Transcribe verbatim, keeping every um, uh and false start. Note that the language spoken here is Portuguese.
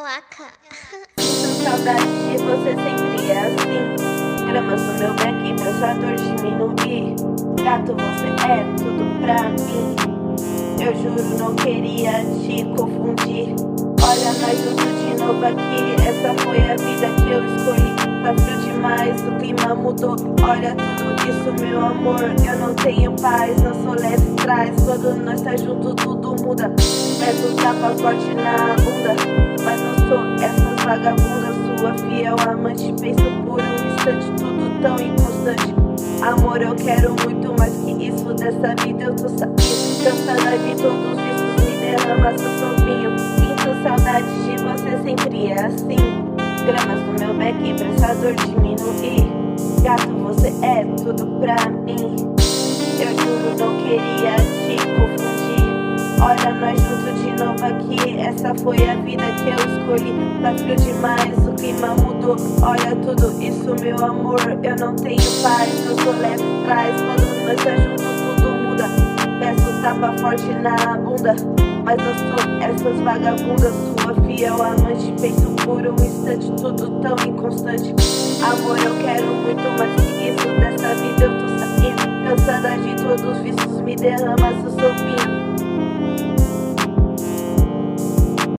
Waka. Sinto saudade de você, sempre é assim. Gramas no meu back pra sua dor diminuir. Gato, você é tudo pra mim. Eu juro, não queria te confundir. Olha nós juntos de novo aqui. Essa foi a vida que eu escolhi. Tá frio demais, o clima mudou. Olha tudo isso, meu amor. Eu não tenho paz, não sou leve traz. Quando nós tá junto, tudo muda. Peço tapa forte na bunda, mas não sou essas vagabundas. Sua fiel amante, penso por um instante, tudo tão inconstante. Amor, eu quero muito mais que isso. Dessa vida eu tô saindo, cansada de todos os vícios. Me derrama seu sovinho. Sinto saudade de você, sempre é assim. Gramas no meu back pra essa dor diminuir. Gato, você é tudo pra mim. Eu juro, não queria te confundir. Olha nós juntos de novo aqui. Essa foi a vida que eu escolhi. Tá frio demais, o clima mudou. Olha tudo isso, meu amor. Eu não tenho paz, eu sou leve traz. Quando nós tá juntos, tudo muda. Peço tapa forte na bunda, mas não sou essas vagabundas. Sua fiel amante, penso por um instante, tudo tão inconstante. Amor, eu quero muito mais que isso. Dessa vida eu tô saindo, cansada de todos os vícios. Me derrama seu sopinho.